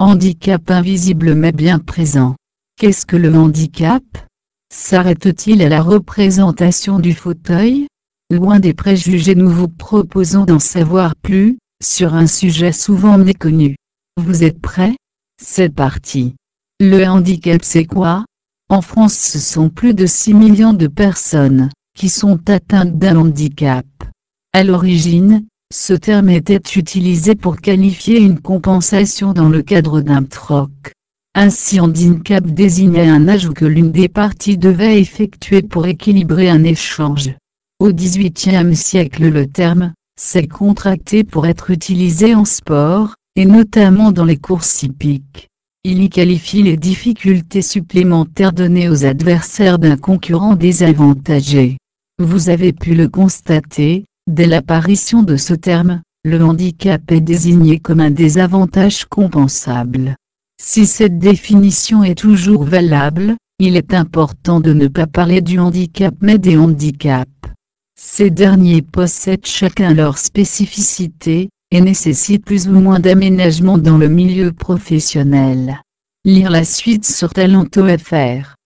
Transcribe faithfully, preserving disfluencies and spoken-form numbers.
Handicap invisible mais bien présent. Qu'est-ce que le handicap? S'arrête-t-il à la représentation du fauteuil? Loin des préjugés, nous vous proposons d'en savoir plus, sur un sujet souvent méconnu. Vous êtes prêts? C'est parti. Le handicap, c'est quoi? En France, ce sont plus de six millions de personnes qui sont atteintes d'un handicap. À l'origine, ce terme était utilisé pour qualifier une compensation dans le cadre d'un troc. Ainsi, handicap désignait un ajout que l'une des parties devait effectuer pour équilibrer un échange. Au dix-huitième siècle, le terme s'est contracté pour être utilisé en sport, et notamment dans les courses hippiques. Il y qualifie les difficultés supplémentaires données aux adversaires d'un concurrent désavantagé. Vous avez pu le constater, dès l'apparition de ce terme, le handicap est désigné comme un désavantage compensable. Si cette définition est toujours valable, il est important de ne pas parler du handicap mais des handicaps. Ces derniers possèdent chacun leur spécificité, et nécessitent plus ou moins d'aménagement dans le milieu professionnel. Lire la suite sur Talento point F R.